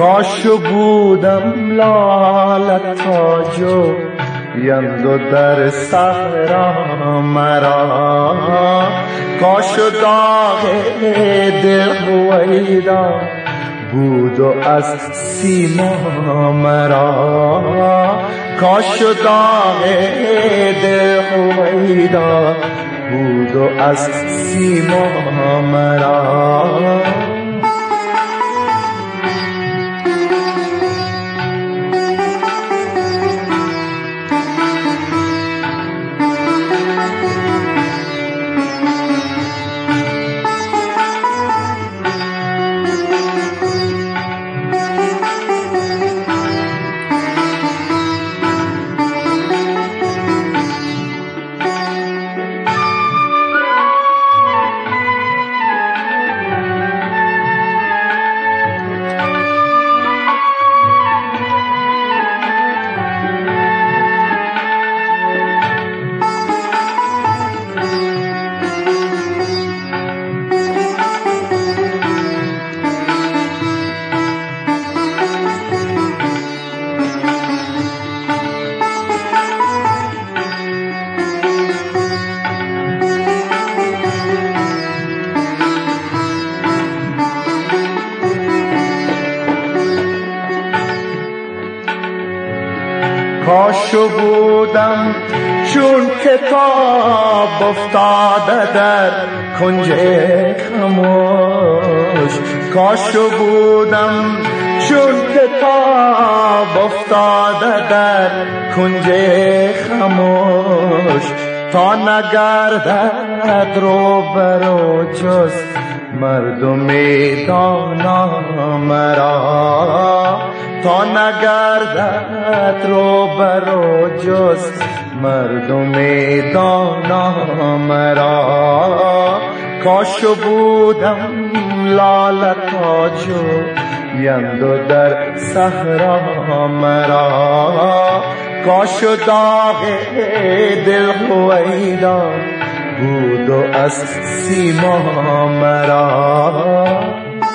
کاش بودم لاله تاج و یندو در صحرا مرا، کاش داغ دل هویدا بود و از سیما مرا، کاش داغ دل هویدا بود و از سیما مرا. کاش بودم چون کتاب افتاده در کنج خموش، کاش بودم چون کتاب افتاده در کنج خموش، تا نگردد روبرو جز مردم دانا مرا، تا نگردد روبرو جز مردم دانا مرا، کاش بودم لاله تاج و یندو در صحرا مرا، کاش داغ دل هویدا بود و از سیما مرا.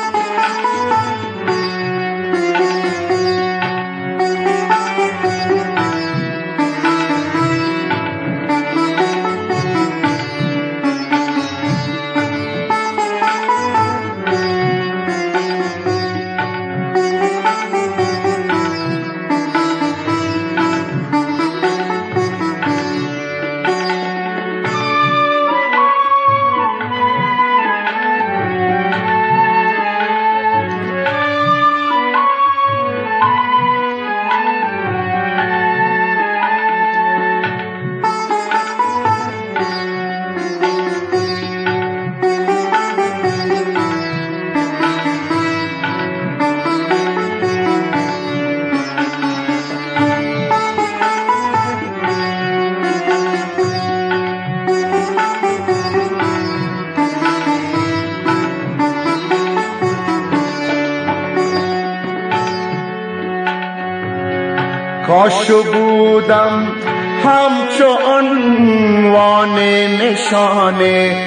کاش بودم همچو عنوان نشان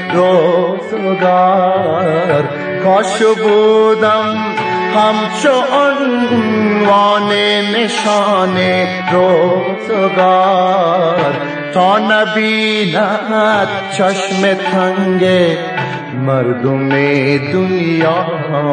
روزگار، کاش بودم همچو عنوان نشان روزگار، تا نبیند چشم تنگ مردم دنیا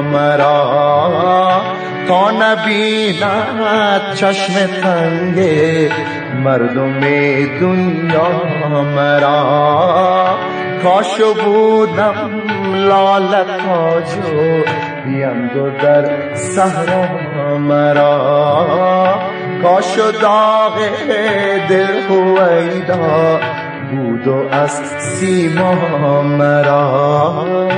مرا، تا نبیند چشم تنگ مردم دنیا مرا، کاش بودم لاله تاج و یندو در صحرا مرا، کاش داغ دل هویدا بود و از سیما مرا.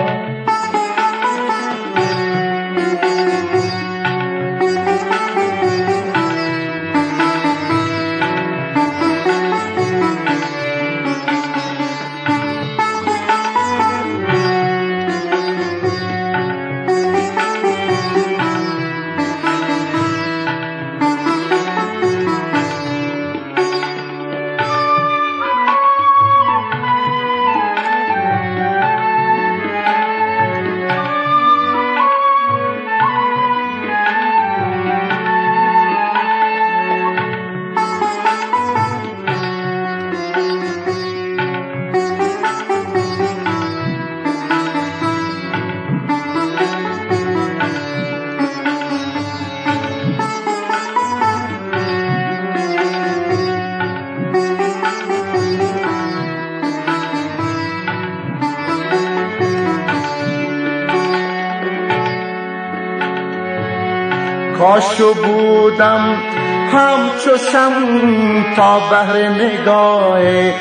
کاشو بودم همچو شمع تا بهر نگاه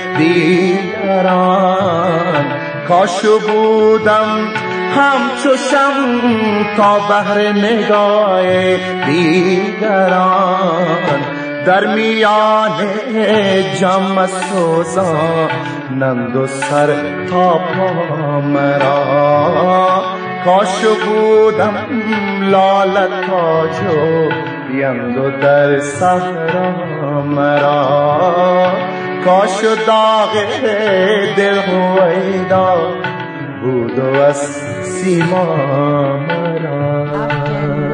دیگران، کاشو بودم همچو شمع تا بهر نگاه دیگران، در میان جمع سوزانند و سر تا پا مرا، کاشو بودم لاله تاجو بیند در صحرا مرا، کاشو داغ دل هویدا بود و از سیما مرا.